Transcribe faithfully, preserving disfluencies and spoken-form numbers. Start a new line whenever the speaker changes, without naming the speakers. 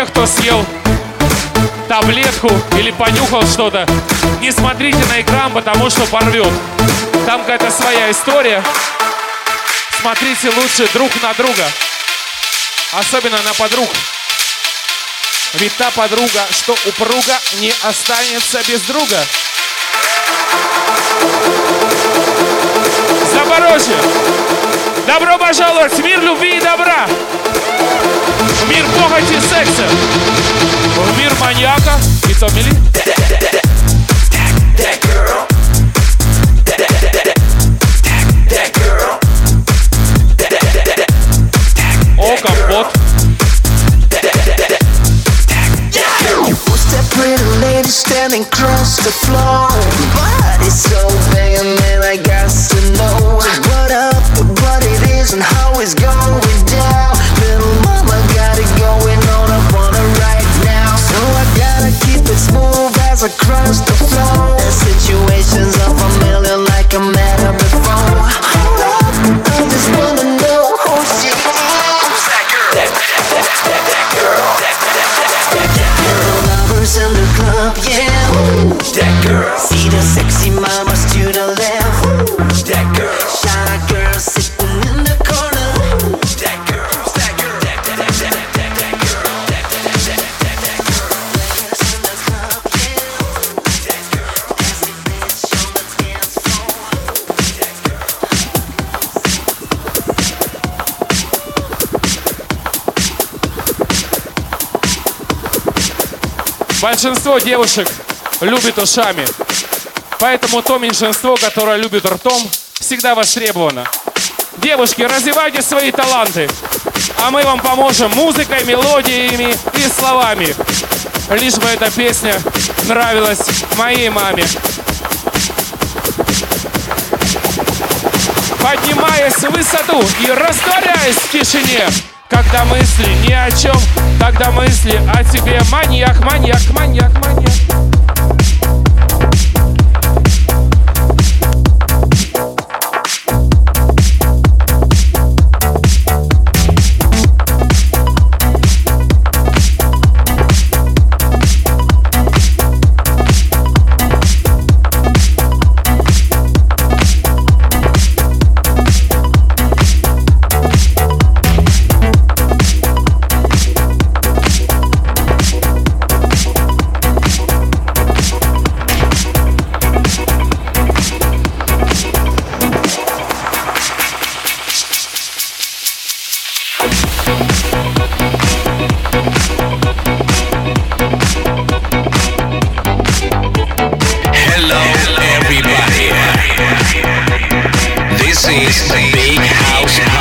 тех, кто съел таблетку или понюхал что-то, не смотрите на экран, потому что порвет. Там какая-то своя история. Смотрите лучше друг на друга, особенно на подруг. Ведь та подруга, что упруга, не останется без друга. Запорожье! Добро пожаловать в мир любви и добра! В мир похоти и секса! В мир маньяка и Томили! О, компот!
Pretty lady standing across the floor. Body's so big, man, I got to know what up, what it is, and how it's going down. Little mama got it going on, I want it right now. So I gotta keep it smooth as I cross the floor. The situations of a million like I met her before. Hold up, I just wanna know who she is. That girl, that, that, that, that girl, that, that, that, that, that girl. In the club, yeah. That girl. See the sexy mamas to the left. That girl. Shy girl sitting in the corner. That girl. That girl. That that that that that that girl. That that that that that that girl. Ladies in the club, yeah. That girl. Every bitch on the dance floor. That girl.
Большинство девушек любит ушами, поэтому то меньшинство, которое любит ртом, всегда востребовано. Девушки, развивайте свои таланты, а мы вам поможем музыкой, мелодиями и словами. Лишь бы эта песня нравилась моей маме. Поднимаясь в высоту и растворяясь в тишине, когда мысли ни о чем, тогда мысли о тебе. Маньяк, маньяк, маньяк, маньяк.
This is the Big House